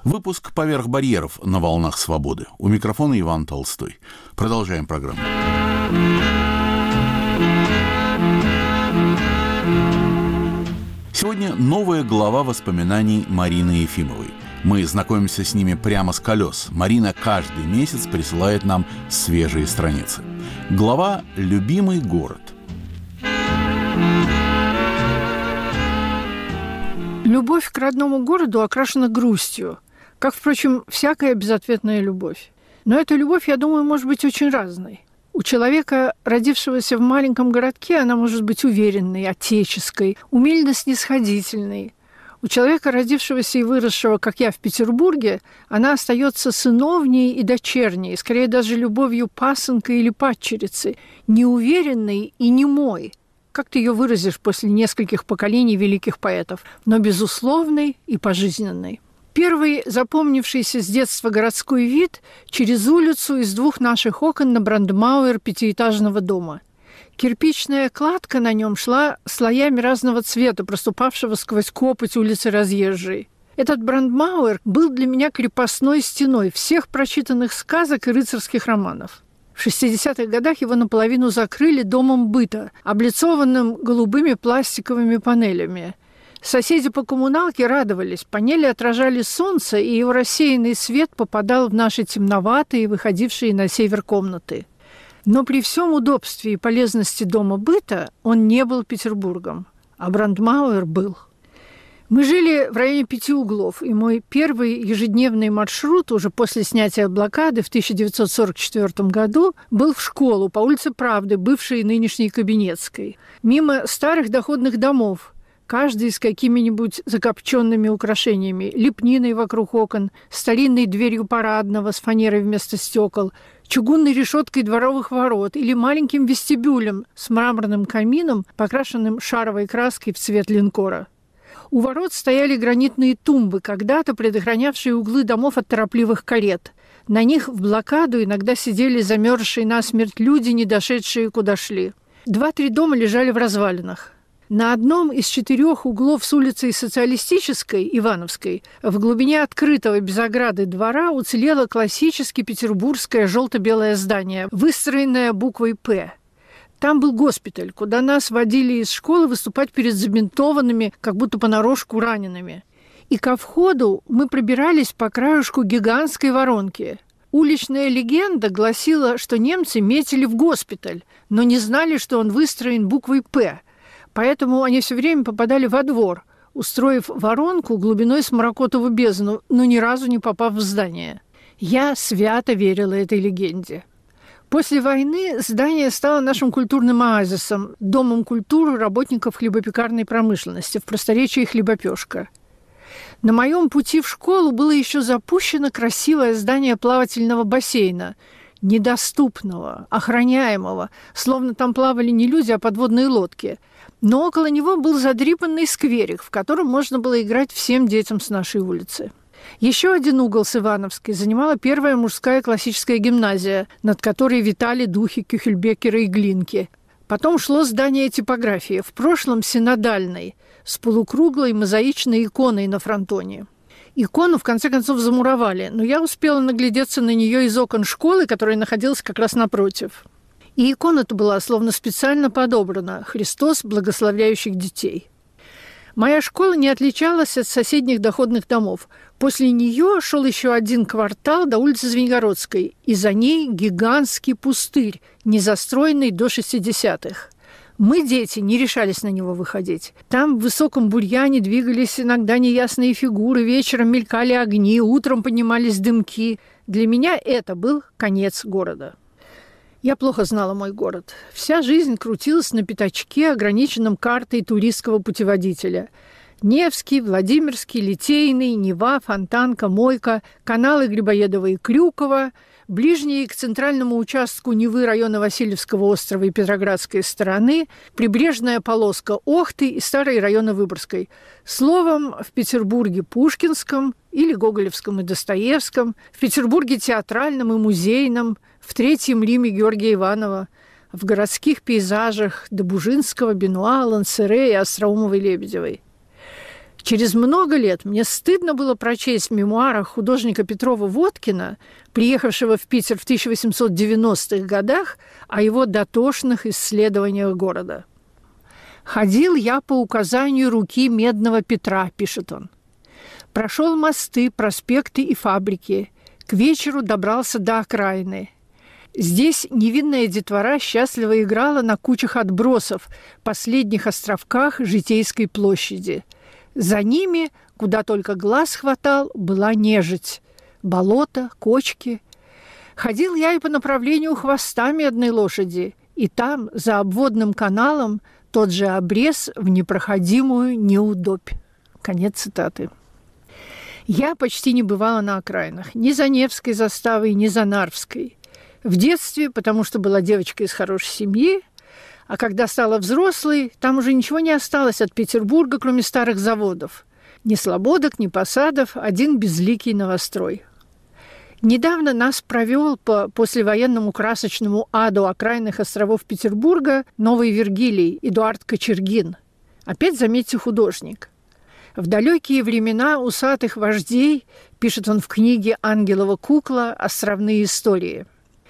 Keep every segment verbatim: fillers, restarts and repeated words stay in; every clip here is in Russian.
Выпуск «Поверх барьеров» на волнах свободы. У микрофона Иван Толстой. Продолжаем программу. Сегодня новая глава воспоминаний Марины Ефимовой. Мы знакомимся с ними прямо с колес. Марина каждый месяц присылает нам свежие страницы. Глава «Любимый город». Любовь к родному городу окрашена грустью, как, впрочем, всякая безответная любовь. Но эта любовь, я думаю, может быть очень разной. У человека, родившегося в маленьком городке, она может быть уверенной, отеческой, умильно-снисходительной. У человека, родившегося и выросшего, как я, в Петербурге, она остается сыновней и дочерней, скорее даже любовью пасынка или падчерицы, неуверенной и немой. Как ты ее выразишь после нескольких поколений великих поэтов, но безусловной и пожизненной. Первый запомнившийся с детства городской вид через улицу из двух наших окон на Брандмауэр пятиэтажного дома. Кирпичная кладка на нем шла слоями разного цвета, проступавшего сквозь копоть улицы разъезжей. Этот Брандмауэр был для меня крепостной стеной всех прочитанных сказок и рыцарских романов. В шестидесятых годах его наполовину закрыли домом быта, облицованным голубыми пластиковыми панелями. Соседи по коммуналке радовались, панели отражали солнце, и его рассеянный свет попадал в наши темноватые, выходившие на север комнаты. Но при всем удобстве и полезности дома быта он не был Петербургом, а Брандмауэр был. Мы жили в районе Пяти углов, и мой первый ежедневный маршрут уже после снятия блокады в тысяча девятьсот сорок четвёртом году был в школу по улице Правды, бывшей нынешней Кабинетской, мимо старых доходных домов, каждый с какими-нибудь закопченными украшениями, лепниной вокруг окон, старинной дверью парадного с фанерой вместо стекол, чугунной решеткой дворовых ворот или маленьким вестибюлем с мраморным камином, покрашенным шаровой краской в цвет линкора. У ворот стояли гранитные тумбы, когда-то предохранявшие углы домов от торопливых карет. На них в блокаду иногда сидели замерзшие насмерть люди, не дошедшие куда шли. Два-три дома лежали в развалинах. На одном из четырех углов с улицей Социалистической, Ивановской, в глубине открытого без ограды двора уцелело классически петербургское желто-белое здание, выстроенное буквой «П». Там был госпиталь, куда нас водили из школы выступать перед забинтованными, как будто понарошку ранеными. И ко входу мы пробирались по краюшку гигантской воронки. Уличная легенда гласила, что немцы метили в госпиталь, но не знали, что он выстроен буквой «П». Поэтому они все время попадали во двор, устроив воронку глубиной с Маракотову бездну, но ни разу не попав в здание. Я свято верила этой легенде. После войны здание стало нашим культурным оазисом, домом культуры работников хлебопекарной промышленности, в просторечии хлебопешка. На моем пути в школу было еще запущено красивое здание плавательного бассейна, недоступного, охраняемого, словно там плавали не люди, а подводные лодки. Но около него был задрипанный скверик, в котором можно было играть всем детям с нашей улицы. Еще один угол с Ивановской занимала первая мужская классическая гимназия, над которой витали духи Кюхельбекера и Глинки. Потом шло здание типографии, в прошлом синодальной, с полукруглой мозаичной иконой на фронтоне. Икону, в конце концов, замуровали, но я успела наглядеться на нее из окон школы, которая находилась как раз напротив. И икона-то была словно специально подобрана «Христос, благословляющих детей». Моя школа не отличалась от соседних доходных домов. После нее шел еще один квартал до улицы Звенигородской, и за ней гигантский пустырь, незастроенный до шестидесятых. Мы, дети, не решались на него выходить. Там в высоком бурьяне двигались иногда неясные фигуры, вечером мелькали огни, утром поднимались дымки. Для меня это был конец города. Я плохо знала мой город. Вся жизнь крутилась на пятачке, ограниченном картой туристского путеводителя. Невский, Владимирский, Литейный, Нева, Фонтанка, Мойка, каналы Грибоедова и Крюкова, ближние к центральному участку Невы района Васильевского острова и Петроградской стороны, прибрежная полоска Охты и старые районы Выборгской. Словом, в Петербурге Пушкинском или Гоголевском и Достоевском, в Петербурге театральном и музейном, в Третьем Риме Георгия Иванова, в городских пейзажах Добужинского, Бенуа, Лансере и Остроумовой-Лебедевой. Через много лет мне стыдно было прочесть в мемуарах художника Петрова Водкина, приехавшего в Питер в тысяча восемьсот девяностых годах, о его дотошных исследованиях города. «Ходил я по указанию руки Медного Петра», – пишет он. «Прошел мосты, проспекты и фабрики. К вечеру добрался до окраины. Здесь невинная детвора счастливо играла на кучах отбросов, последних островках Житейской площади. За ними, куда только глаз хватал, была нежить. Болото, кочки. Ходил я и по направлению хвоста Медной лошади, и там, за обводным каналом, тот же обрез в непроходимую неудобь». Конец цитаты. Я почти не бывала на окраинах, ни за Невской заставой, ни за Нарвской. В детстве, потому что была девочкой из хорошей семьи, а когда стала взрослой, там уже ничего не осталось от Петербурга, кроме старых заводов. Ни слободок, ни посадов, один безликий новострой. Недавно нас провел по послевоенному красочному аду окраинных островов Петербурга Новый Вергилий Эдуард Кочергин. Опять, заметьте, художник. В далекие времена усатых вождей, пишет он в книге «Ангелова кукла. Островные истории».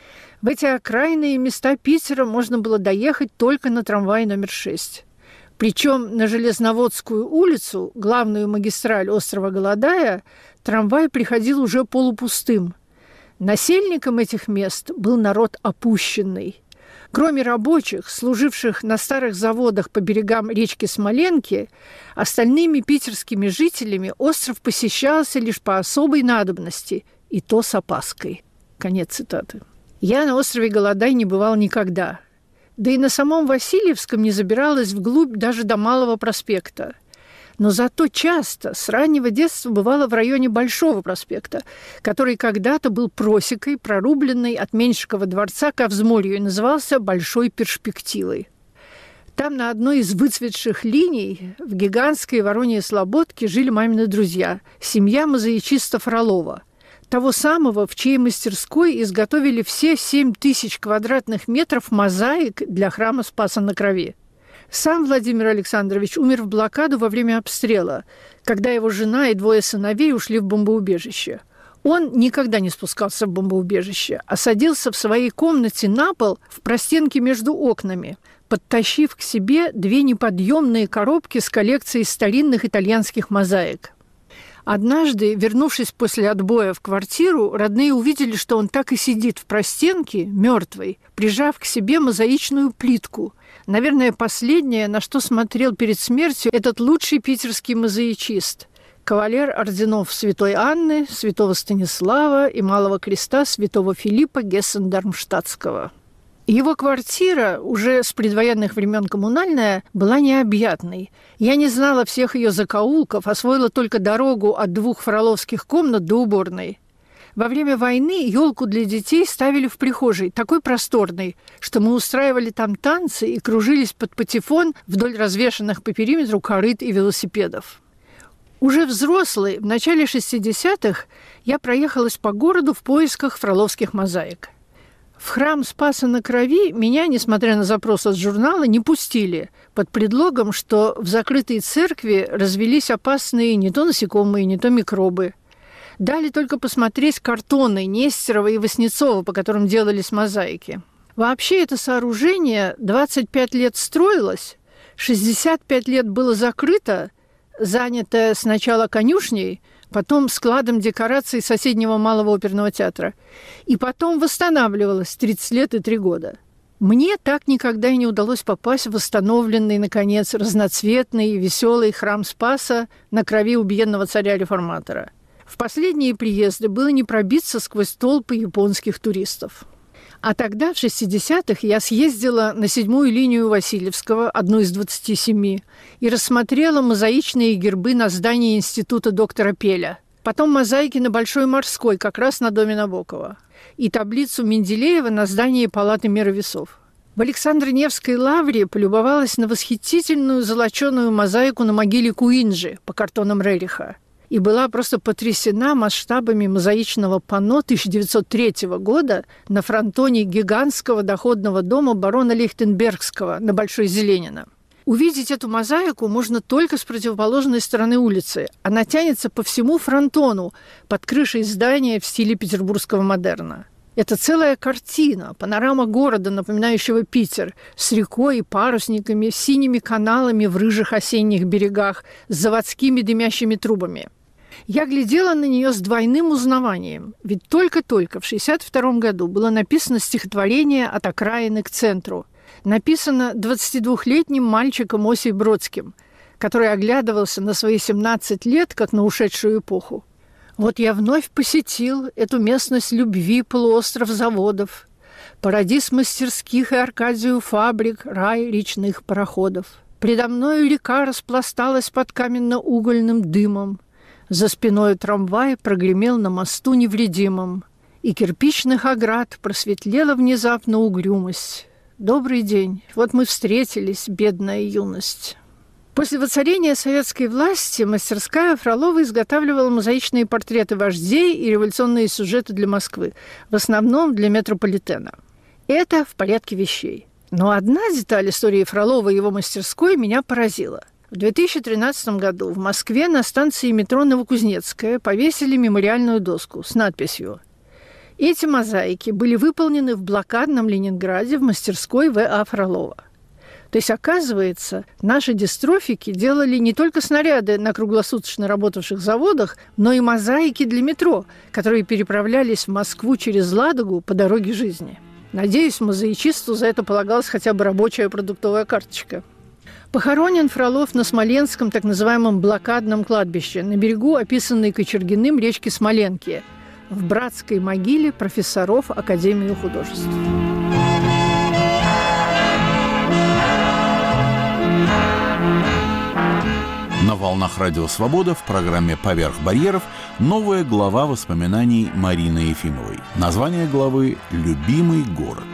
В эти окраинные места Питера можно было доехать только на трамвае номер шесть. Причем на Железноводскую улицу, главную магистраль острова Голодая, трамвай приходил уже полупустым. Насельником этих мест был народ опущенный. Кроме рабочих, служивших на старых заводах по берегам речки Смоленки, остальными питерскими жителями остров посещался лишь по особой надобности, и то с опаской. Конец цитаты. Я на острове Голодай не бывал никогда. Да и на самом Васильевском не забиралась вглубь даже до Малого проспекта. Но зато часто с раннего детства бывала в районе Большого проспекта, который когда-то был просекой, прорубленной от Меньшикова дворца ко взморью, и назывался Большой перспективой. Там на одной из выцветших линий в гигантской Вороньей Слободке жили мамины друзья, семья мозаичиста Фролова, того самого, в чьей мастерской изготовили все семь тысяч квадратных метров мозаик для храма Спаса на Крови. Сам Владимир Александрович умер в блокаду во время обстрела, когда его жена и двое сыновей ушли в бомбоубежище. Он никогда не спускался в бомбоубежище, а садился в своей комнате на пол в простенке между окнами, подтащив к себе две неподъемные коробки с коллекцией старинных итальянских мозаик. Однажды, вернувшись после отбоя в квартиру, родные увидели, что он так и сидит в простенке, мертвый, прижав к себе мозаичную плитку. Наверное, последнее, на что смотрел перед смертью этот лучший питерский мозаичист, кавалер орденов Святой Анны, Святого Станислава и Малого Креста Святого Филиппа Гессен-Дармштадтского. Его квартира, уже с предвоенных времен коммунальная, была необъятной. Я не знала всех ее закоулков, освоила только дорогу от двух фроловских комнат до уборной. Во время войны елку для детей ставили в прихожей, такой просторной, что мы устраивали там танцы и кружились под патефон вдоль развешанных по периметру корыт и велосипедов. Уже взрослой, в начале шестидесятых, я проехалась по городу в поисках фроловских мозаик. В храм Спаса на Крови меня, несмотря на запрос от журнала, не пустили под предлогом, что в закрытой церкви развелись опасные не то насекомые, не то микробы. Дали только посмотреть картоны Нестерова и Васнецова, по которым делались мозаики. Вообще это сооружение двадцать пять лет строилось, шестьдесят пять лет было закрыто, занято сначала конюшней, потом складом декораций соседнего Малого оперного театра, и потом восстанавливалось тридцать лет и три года. Мне так никогда и не удалось попасть в восстановленный, наконец, разноцветный и веселый храм Спаса на Крови убиенного царя-реформатора. В последние приезды было не пробиться сквозь толпы японских туристов. А тогда, в шестидесятых, я съездила на седьмую линию Васильевского, одну из двадцати семи, и рассмотрела мозаичные гербы на здании института доктора Пеля. Потом мозаики на Большой Морской, как раз на доме Набокова. И таблицу Менделеева на здании Палаты меры весов. В Александро-Невской лавре полюбовалась на восхитительную золоченую мозаику на могиле Куинджи по картонам Рериха. И была просто потрясена масштабами мозаичного панно тысяча девятьсот третьего года на фронтоне гигантского доходного дома барона Лихтенбергского на Большой Зеленина. Увидеть эту мозаику можно только с противоположной стороны улицы. Она тянется по всему фронтону под крышей здания в стиле петербургского модерна. Это целая картина, панорама города, напоминающего Питер, с рекой и парусниками, синими каналами в рыжих осенних берегах, с заводскими дымящими трубами. Я глядела на нее с двойным узнаванием, ведь только-только в шестьдесят втором году было написано стихотворение «От окраины к центру». Написано двадцатидвухлетним мальчиком Осей Бродским, который оглядывался на свои семнадцать лет, как на ушедшую эпоху. Вот я вновь посетил эту местность любви, полуостров заводов, парадиз мастерских и Аркадию фабрик, рай речных пароходов. Предо мною река распласталась под каменно-угольным дымом, за спиной трамвай прогремел на мосту невредимом, и кирпичных оград просветлела внезапно угрюмость. Добрый день, вот мы встретились, бедная юность. После воцарения советской власти мастерская Фролова изготавливала мозаичные портреты вождей и революционные сюжеты для Москвы, в основном для метрополитена. Это в порядке вещей. Но одна деталь истории Фролова и его мастерской меня поразила. В две тысячи тринадцатом году в Москве на станции метро Новокузнецкая повесили мемориальную доску с надписью «Эти мозаики были выполнены в блокадном Ленинграде в мастерской В А Фролова». То есть, оказывается, наши дистрофики делали не только снаряды на круглосуточно работавших заводах, но и мозаики для метро, которые переправлялись в Москву через Ладогу по дороге жизни. Надеюсь, мозаичисту за это полагалась хотя бы рабочая продуктовая карточка. Похоронен Фролов на Смоленском так называемом блокадном кладбище, на берегу описанной Кочергиным речки Смоленки, в братской могиле профессоров Академии художеств. На волнах Радио Свобода в программе «Поверх барьеров» новая глава воспоминаний Марины Ефимовой. Название главы «Любимый город».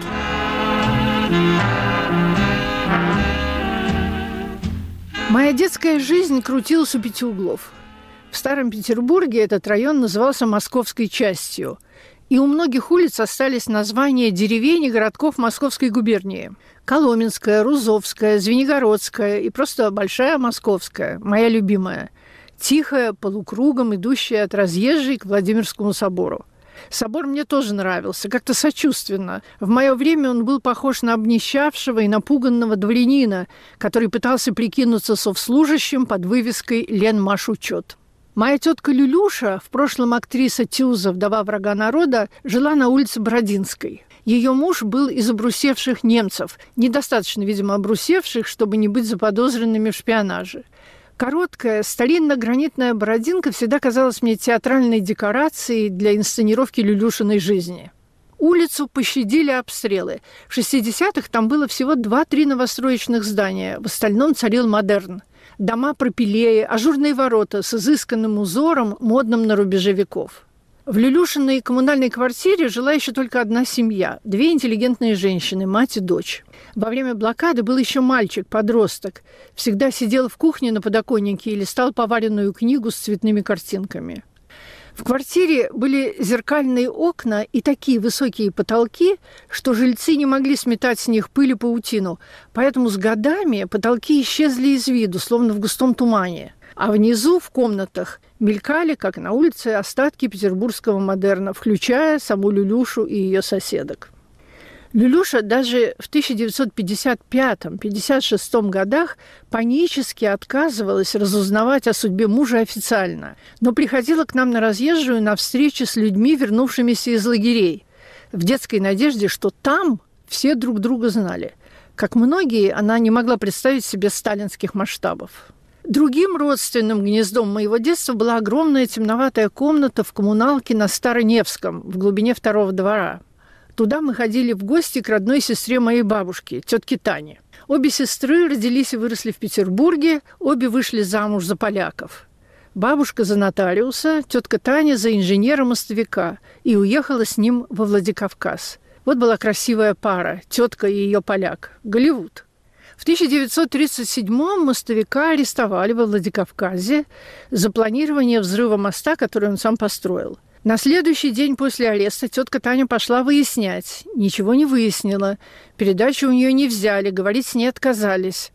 Моя детская жизнь крутилась у пяти углов. В Старом Петербурге этот район назывался Московской частью, и у многих улиц остались названия деревень и городков Московской губернии. Коломенская, Рузовская, Звенигородская и просто Большая Московская, моя любимая. Тихая, полукругом, идущая от разъезжей к Владимирскому собору. Собор мне тоже нравился, как-то сочувственно. В мое время он был похож на обнищавшего и напуганного дворянина, который пытался прикинуться совслужащим под вывеской «Ленмашучет». Моя тетка Люлюша, в прошлом актриса Тюза, вдова врага народа, жила на улице Бородинской. Ее муж был из обрусевших немцев, недостаточно, видимо, обрусевших, чтобы не быть заподозренными в шпионаже. Короткая, старинно-гранитная бородинка всегда казалась мне театральной декорацией для инсценировки Люлюшиной жизни. Улицу пощадили обстрелы. В шестидесятых там было всего два-три новостроечных здания, в остальном царил модерн. Дома пропилее, ажурные ворота с изысканным узором, модным на рубеже веков. В Люлюшиной коммунальной квартире жила еще только одна семья – две интеллигентные женщины, мать и дочь. Во время блокады был еще мальчик, подросток. Всегда сидел в кухне на подоконнике и листал поваренную книгу с цветными картинками. В квартире были зеркальные окна и такие высокие потолки, что жильцы не могли сметать с них пыль и паутину, поэтому с годами потолки исчезли из виду, словно в густом тумане. А внизу, в комнатах, мелькали, как на улице, остатки петербургского модерна, включая саму Люлюшу и ее соседок. Люлюша даже в тысяча девятьсот пятьдесят пятом — пятьдесят шестом годах панически отказывалась разузнавать о судьбе мужа официально, но приходила к нам на разъезжую на встречи с людьми, вернувшимися из лагерей, в детской надежде, что там все друг друга знали. Как многие, она не могла представить себе сталинских масштабов. Другим родственным гнездом моего детства была огромная темноватая комната в коммуналке на Староневском, в глубине второго двора. Туда мы ходили в гости к родной сестре моей бабушки, тетке Тане. Обе сестры родились и выросли в Петербурге, обе вышли замуж за поляков. Бабушка за нотариуса, тетка Таня за инженера-мостовика и уехала с ним во Владикавказ. Вот была красивая пара, тетка и ее поляк, Голливуд. В тысяча девятьсот тридцать седьмом мостовика арестовали во Владикавказе за планирование взрыва моста, который он сам построил. На следующий день после ареста тетка Таня пошла выяснять. Ничего не выяснила. Передачу у нее не взяли, говорить с ней отказались.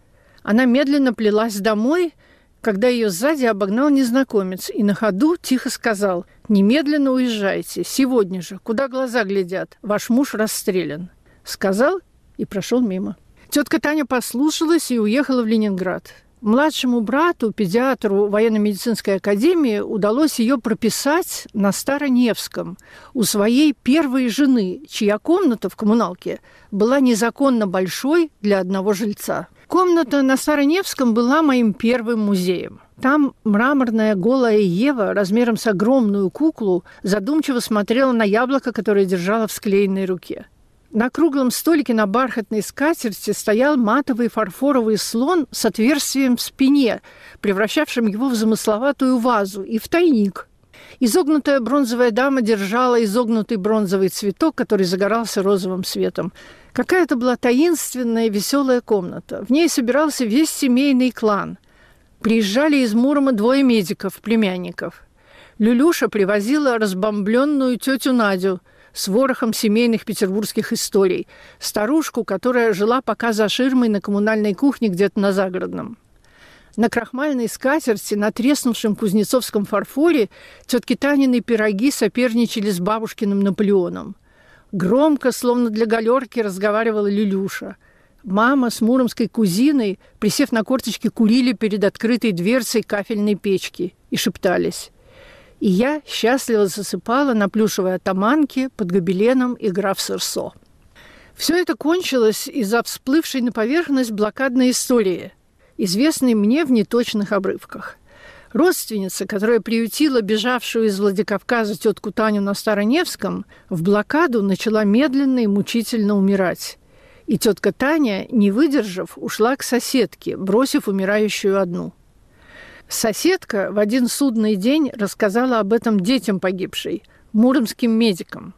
Она медленно плелась домой, когда ее сзади обогнал незнакомец и на ходу тихо сказал: «Немедленно уезжайте, сегодня же, куда глаза глядят, ваш муж расстрелян». Сказал и прошел мимо. Тетка Таня послушалась и уехала в Ленинград. Младшему брату, педиатру военно-медицинской академии, удалось ее прописать на Староневском у своей первой жены, чья комната в коммуналке была незаконно большой для одного жильца. Комната на Староневском была моим первым музеем. Там мраморная голая Ева размером с огромную куклу задумчиво смотрела на яблоко, которое держала в склеенной руке. На круглом столике на бархатной скатерти стоял матовый фарфоровый слон с отверстием в спине, превращавшим его в замысловатую вазу, и в тайник. Изогнутая бронзовая дама держала изогнутый бронзовый цветок, который загорался розовым светом. Какая-то была таинственная, веселая комната. В ней собирался весь семейный клан. Приезжали из Мурома двое медиков, племянников. Люлюша привозила разбомбленную тетю Надю с ворохом семейных петербургских историй, старушку, которая жила пока за ширмой на коммунальной кухне где-то на Загородном. На крахмальной скатерти, на треснувшем кузнецовском фарфоре тетки Танины пироги соперничали с бабушкиным Наполеоном. Громко, словно для галерки, разговаривала Люлюша. Мама с муромской кузиной, присев на корточки, курили перед открытой дверцей кафельной печки и шептались. И я счастливо засыпала на плюшевой атаманке под гобеленом игра в сырсо. Все это кончилось из-за всплывшей на поверхность блокадной истории, известной мне в неточных обрывках. Родственница, которая приютила бежавшую из Владикавказа тетку Таню на Староневском, в блокаду начала медленно и мучительно умирать. И тетка Таня, не выдержав, ушла к соседке, бросив умирающую одну. Соседка в один судный день рассказала об этом детям погибшей, муромским медикам.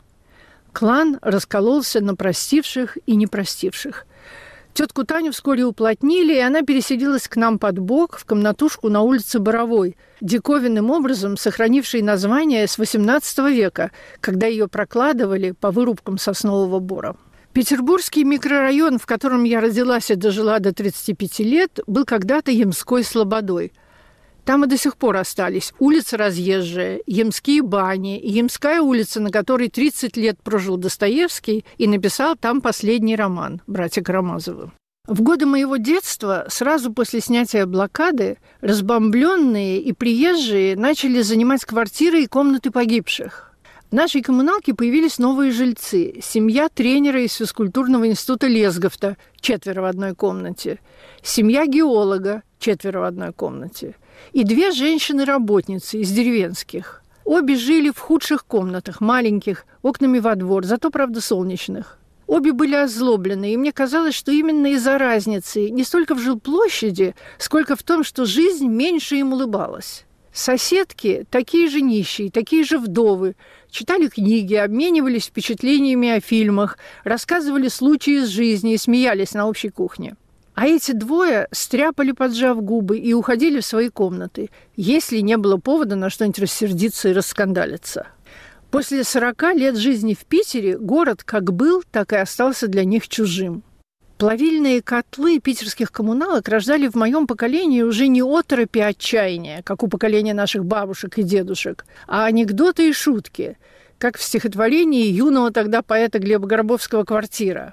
Клан раскололся на простивших и непростивших. Тетку Таню вскоре уплотнили, и она переселилась к нам под бок в комнатушку на улице Боровой, диковинным образом сохранившей название с восемнадцатого века, когда ее прокладывали по вырубкам соснового бора. Петербургский микрорайон, в котором я родилась и дожила до тридцати пяти лет, был когда-то Ямской слободой. Там и до сих пор остались улица Разъезжая, Ямские бани и Ямская улица, на которой тридцать лет прожил Достоевский и написал там последний роман «Братья Карамазовы». В годы моего детства, сразу после снятия блокады, разбомбленные и приезжие начали занимать квартиры и комнаты погибших. В нашей коммуналке появились новые жильцы. Семья тренера из физкультурного института Лесговта, четверо в одной комнате. Семья геолога, четверо в одной комнате. И две женщины-работницы из деревенских. Обе жили в худших комнатах, маленьких, окнами во двор, зато, правда, солнечных. Обе были озлоблены, и мне казалось, что именно из-за разницы не столько в жилплощади, сколько в том, что жизнь меньше им улыбалась. Соседки, такие же нищие, такие же вдовы, читали книги, обменивались впечатлениями о фильмах, рассказывали случаи из жизни и смеялись на общей кухне. А эти двое стряпали, поджав губы, и уходили в свои комнаты, если не было повода на что-нибудь рассердиться и раскандалиться. После сорока лет жизни в Питере город как был, так и остался для них чужим. Плавильные котлы питерских коммуналок рождали в моем поколении уже не оторопи отчаяния, как у поколения наших бабушек и дедушек, а анекдоты и шутки, как в стихотворении юного тогда поэта Глеба Горобовского «Квартира».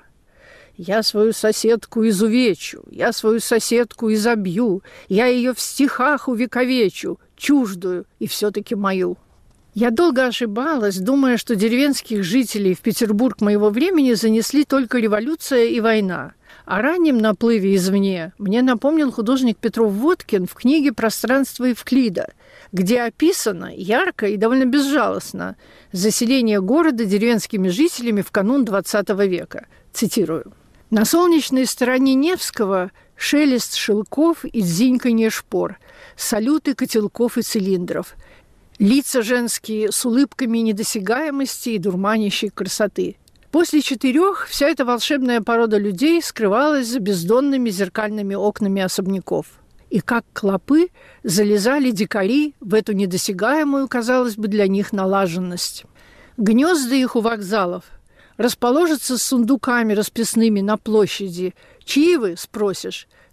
«Я свою соседку изувечу, я свою соседку изобью, я ее в стихах увековечу, чуждую и все-таки мою». Я долго ошибалась, думая, что деревенских жителей в Петербург моего времени занесли только революция и война. О раннем наплыве извне мне напомнил художник Петров-Водкин в книге «Пространство Евклида», где описано ярко и довольно безжалостно заселение города деревенскими жителями в канун двадцатого века. Цитирую. «На солнечной стороне Невского шелест шелков и дзиньканье шпор, салюты котелков и цилиндров, лица женские с улыбками недосягаемости и дурманящей красоты. После четырех вся эта волшебная порода людей скрывалась за бездонными зеркальными окнами особняков. И как клопы залезали дикари в эту недосягаемую, казалось бы, для них налаженность. Гнезда их у вокзалов расположатся с сундуками расписными на площади. Чьи вы, спросишь?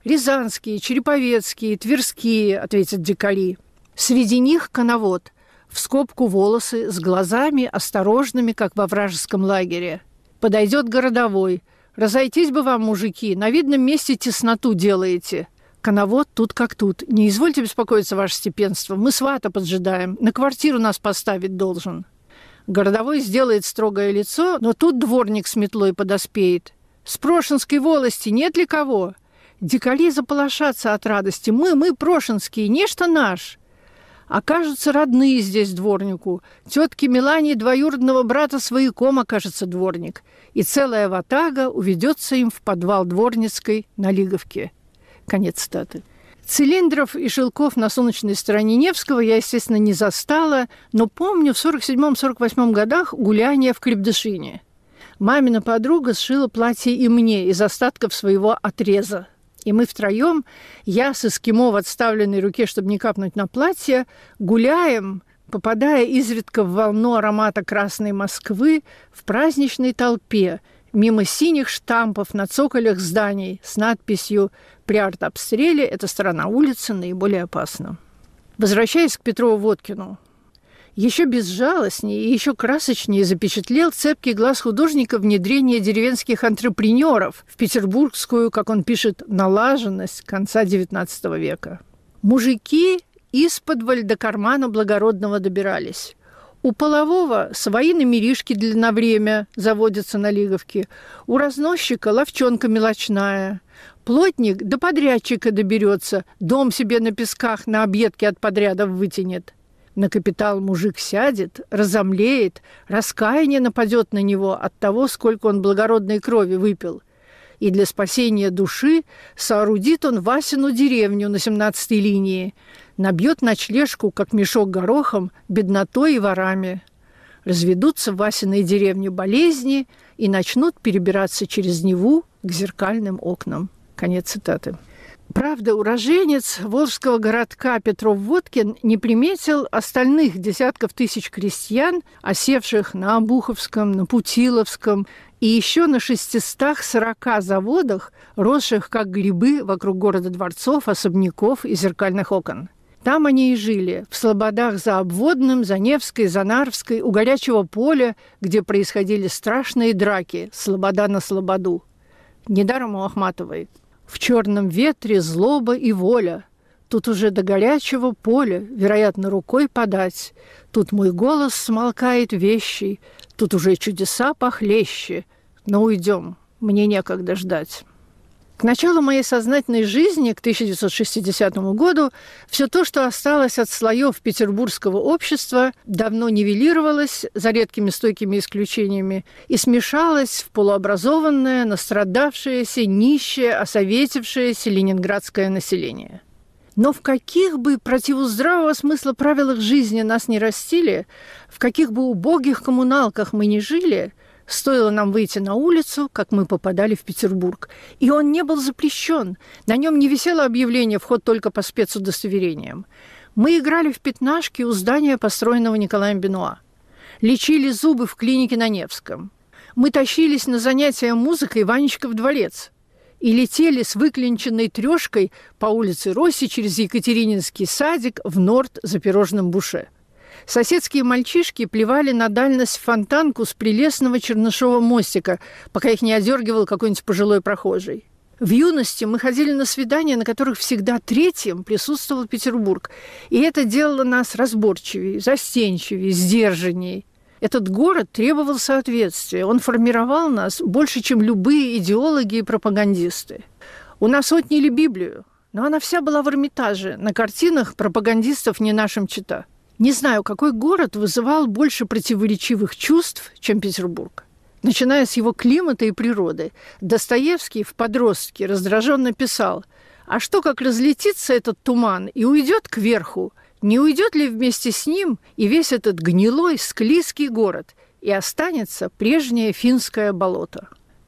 «Рязанские, череповецкие, тверские», – ответят дикари. Среди них коновод, в скобку волосы, с глазами осторожными, как во вражеском лагере. Подойдет городовой. «Разойтись бы вам, мужики, на видном месте тесноту делаете». Коновод тут как тут. «Не извольте беспокоиться, ваше степенство, мы свата поджидаем, на квартиру нас поставить должен». Городовой сделает строгое лицо, но тут дворник с метлой подоспеет. «С Прошинской волости нет ли кого?» Дикари заполошатся от радости. «Мы, мы, Прошинские, нечто наш». Окажутся родные здесь дворнику. Тетке Милане двоюродного брата свояком окажется дворник. И целая ватага уведется им в подвал Дворницкой на Лиговке. Конец цитаты. Цилиндров и шелков на солнечной стороне Невского я, естественно, не застала, но помню в сорок седьмом — сорок восьмом годах гуляние в Крепдышине. Мамина подруга сшила платье и мне из остатков своего отреза. И мы втроем, я с эскимо в отставленной руке, чтобы не капнуть на платье, гуляем, попадая изредка в волну аромата Красной Москвы в праздничной толпе, мимо синих штампов на цоколях зданий с надписью «При артобстреле эта сторона улицы наиболее опасна». Возвращаясь к Петрову-Водкину, еще безжалостнее и еще красочнее запечатлел цепкий глаз художника внедрение деревенских антрепренеров в петербургскую, как он пишет, налаженность конца девятнадцатого века. Мужики исподволь до кармана благородного добирались. У полового свои номеришки для на время заводятся на Лиговке, у разносчика ловчонка мелочная. Плотник до подрядчика доберется, дом себе на песках на объедке от подрядов вытянет. На капитал мужик сядет, разомлеет, раскаяние нападет на него от того, сколько он благородной крови выпил. И для спасения души соорудит он Васину деревню на семнадцатой линии, набьет ночлежку, как мешок горохом, беднотой и ворами. Разведутся в Васиной деревне болезни и начнут перебираться через Неву к зеркальным окнам. Конец цитаты. Правда, уроженец волжского городка Петров-Водкин не приметил остальных десятков тысяч крестьян, осевших на Обуховском, на Путиловском и еще на шестистах сорока заводах, росших как грибы вокруг города дворцов, особняков и зеркальных окон. Там они и жили, в слободах за Обводным, за Невской, за Нарвской, у горячего поля, где происходили страшные драки, слобода на слободу. Недаром у Ахматовой: «В черном ветре злоба и воля, тут уже до горячего поля, вероятно, рукой подать. Тут мой голос смолкает вещий, тут уже чудеса похлеще. Но уйдем, мне некогда ждать». К началу моей сознательной жизни, к тысяча девятьсот шестидесятому году, все то, что осталось от слоев петербургского общества, давно нивелировалось, за редкими стойкими исключениями, и смешалось в полуобразованное, настрадавшееся, нищее, осоветившееся ленинградское население. Но в каких бы противоздравого смысла правилах жизни нас не растили, в каких бы убогих коммуналках мы ни жили, стоило нам выйти на улицу, как мы попадали в Петербург. И он не был запрещен. На нем не висело объявление «Вход только по спецудостоверениям». Мы играли в пятнашки у здания, построенного Николаем Бенуа. Лечили зубы в клинике на Невском. Мы тащились на занятия музыкой Ванечка в дворец. И летели с выклинченной трешкой по улице Росси через Екатерининский садик в Норд за пирожным буше. Соседские мальчишки плевали на дальность в фонтанку с прелестного Чернышова мостика, пока их не одергивал какой-нибудь пожилой прохожий. В юности мы ходили на свидания, на которых всегда третьим присутствовал Петербург. И это делало нас разборчивее, застенчивее, сдержаннее. Этот город требовал соответствия. Он формировал нас больше, чем любые идеологи и пропагандисты. У нас отняли Библию, но она вся была в Эрмитаже, на картинах пропагандистов не нашим чета. Не знаю, какой город вызывал больше противоречивых чувств, чем Петербург. Начиная с его климата и природы, Достоевский в «Подростке» раздраженно писал: «А что, как разлетится этот туман и уйдет кверху? Не уйдет ли вместе с ним и весь этот гнилой, склизкий город, и останется прежнее финское болото?»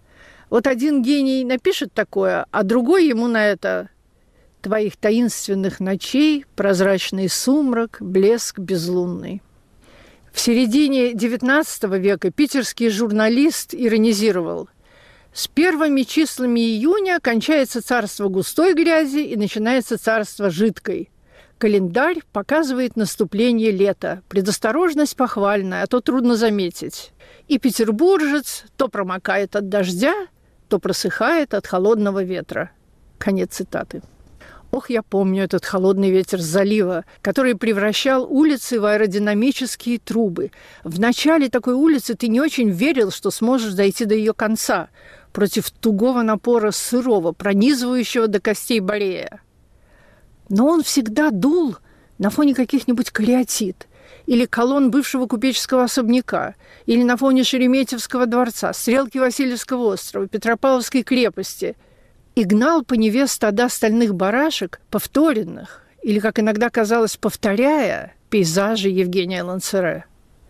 Вот один гений напишет такое, а другой ему на это: «Твоих таинственных ночей прозрачный сумрак, блеск безлунный». В середине девятнадцатого века питерский журналист иронизировал: С первыми числами июня кончается царство густой грязи и начинается царство жидкой. Календарь показывает наступление лета. Предосторожность похвальная, а то трудно заметить. И петербуржец то промокает от дождя, то просыхает от холодного ветра. Конец цитаты. Ох, я помню этот холодный ветер с залива, который превращал улицы в аэродинамические трубы. В начале такой улицы ты не очень верил, что сможешь дойти до ее конца, против тугого напора сырого, пронизывающего до костей борея. Но он всегда дул на фоне каких-нибудь кариатид, или колонн бывшего купеческого особняка, или на фоне Шереметьевского дворца, Стрелки Васильевского острова, Петропавловской крепости, и гнал по Неве стада стальных барашек, повторенных, или, как иногда казалось, повторяя пейзажи Евгения Лансере.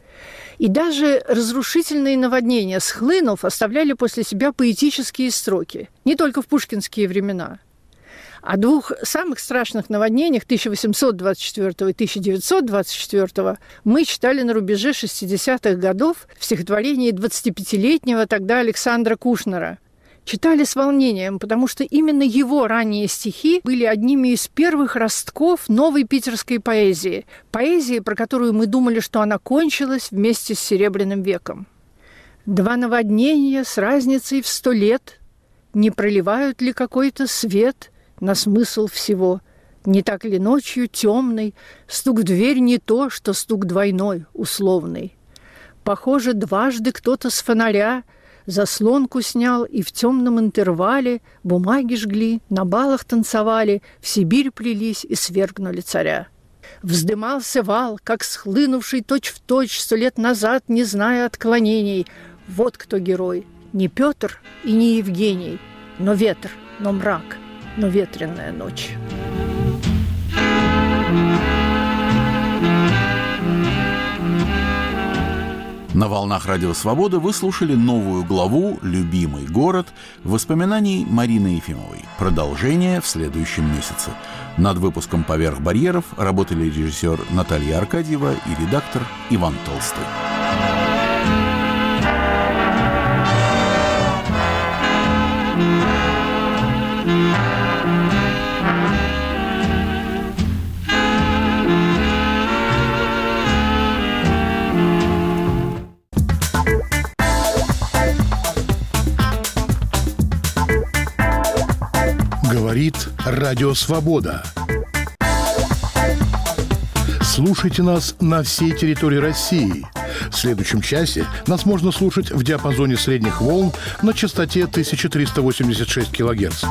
И даже разрушительные наводнения, схлынув, оставляли после себя поэтические строки, не только в пушкинские времена. О двух самых страшных наводнениях тысяча восемьсот двадцать четвёртого и тысяча девятьсот двадцать четвёртого мы читали на рубеже шестидесятых годов в стихотворении двадцатипятилетнего тогда Александра Кушнера. Читали с волнением, потому что именно его ранние стихи были одними из первых ростков новой питерской поэзии. Поэзии, про которую мы думали, что она кончилась вместе с Серебряным веком. Два наводнения с разницей в сто лет, не проливают ли какой-то свет на смысл всего? Не так ли ночью темной стук в дверь не то, что стук двойной, условный? Похоже, дважды кто-то с фонаря заслонку снял, и в темном интервале бумаги жгли, на балах танцевали, в Сибирь плелись и свергнули царя. Вздымался вал, как схлынувший точь-в-точь сто лет назад, не зная отклонений. Вот кто герой, не Петр и не Евгений, но ветер, но мрак, но ветреная ночь. На волнах Радио Свобода вы слушали новую главу «Любимый город» воспоминаний Марины Ефимовой. Продолжение в следующем месяце. Над выпуском «Поверх барьеров» работали режиссер Наталья Аркадьева и редактор Иван Толстой. Говорит Радио Свобода. Слушайте нас на всей территории России. В следующем часе нас можно слушать в диапазоне средних волн на частоте тысяча триста восемьдесят шесть килогерц.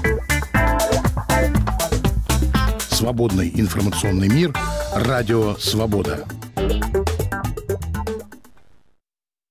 Свободный информационный мир. Радио Свобода.